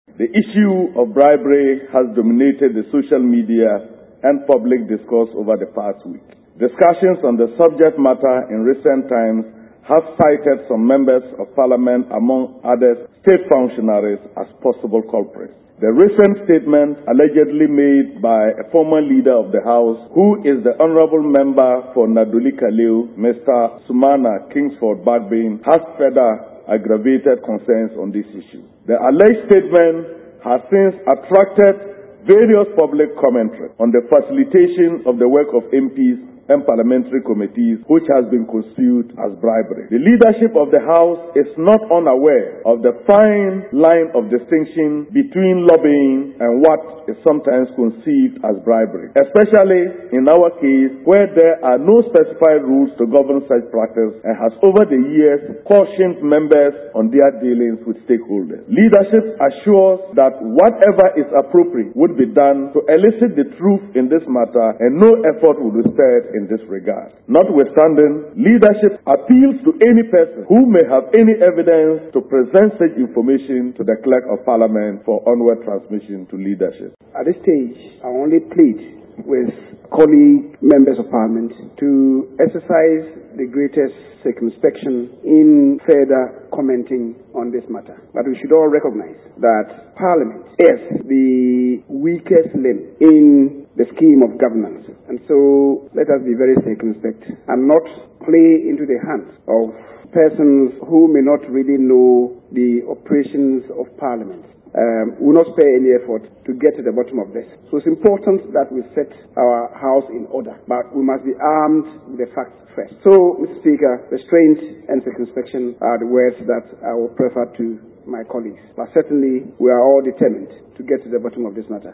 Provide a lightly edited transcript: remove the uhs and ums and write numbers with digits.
The issue of bribery has dominated the social media and public discourse over the past week. Discussions on the subject matter in recent times have cited some members of parliament, among others, state functionaries as possible culprits. The recent statement allegedly made by a former leader of the House, who is the honorable member for Naduli Kaleu, Mr. Sumana Kingsford Bagbin, has further aggravated concerns on this issue. The alleged statement has since attracted various public commentary on the facilitation of the work of MPs and parliamentary committees, which has been construed as bribery. The leadership of the House is not unaware of the fine line of distinction between lobbying and what is sometimes conceived as bribery, especially in our case where there are no specified rules to govern such practice and has over the years cautioned members on their dealings with stakeholders. Leadership assures that whatever is appropriate would be done to elicit the truth in this matter, and no effort would be spared in this regard. Notwithstanding, leadership appeals to any person who may have any evidence to present such information to the Clerk of Parliament for onward transmission to leadership. At this stage, I only plead with colleague members of Parliament to exercise the greatest circumspection in further commenting on this matter. But we should all recognize that Parliament is the weakest link in the scheme of governance. And so let us be very circumspect and not play into the hands of persons who may not really know the operations of Parliament. We will not spare any effort to get to the bottom of this. So it's important that we set our house in order, but we must be armed with the facts first. So, Mr. Speaker, restraint and circumspection are the words that I will prefer to my colleagues. But certainly, we are all determined to get to the bottom of this matter.